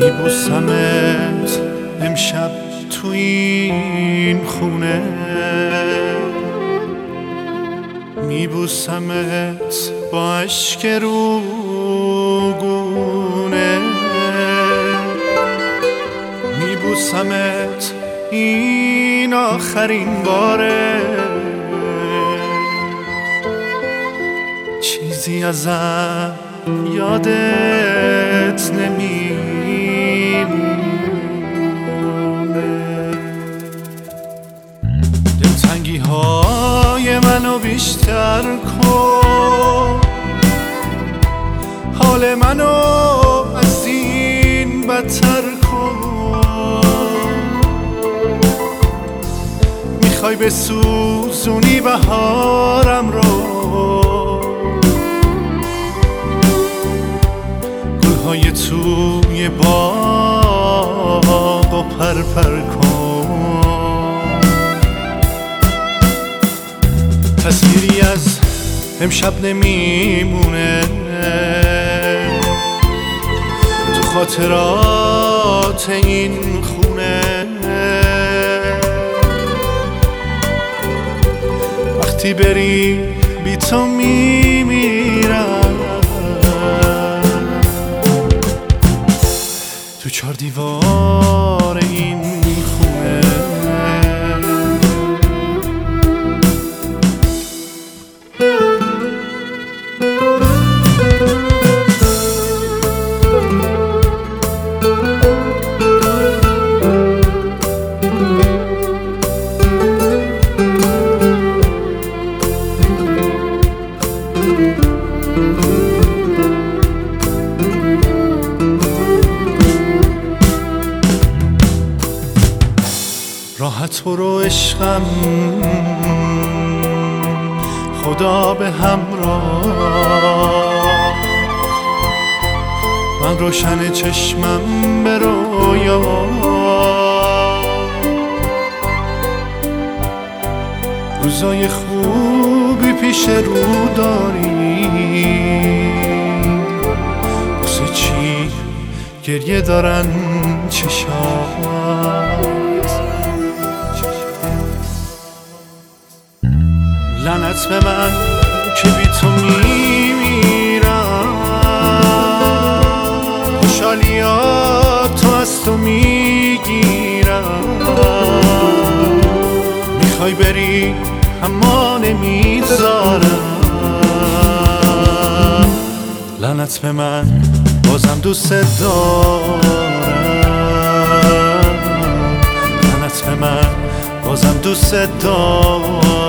میبوسمت امشب تو این خونه، میبوسمت با عشق روگونه، میبوسمت این آخرین باره، چیزی ازم یادت نمیمونه. دلتنگی های منو بیشتر کن، حال منو از این بدتر کن. میخوای بسوزونی بهارم رو، گلهای توی باغ و پرپر کن. تصویری از امشب نمیمونه تو خاطرات این خونه، وقتی بری بی تو میمیرم تو 4 دیوار این خونه. راحت برو عشقم، خدا به همراه، من روشن چشمم به رویا. روزای خوبی پیش رو داری، واسه چی گریه دارن چشات؟ لعنت به من که بی تو میمیرم، خوشحالیات تو از تو میگیرم. میخوای بری اما نمیذارم، لعنت به من بازم دوست دارم، لعنت به من بازم دوست دارم.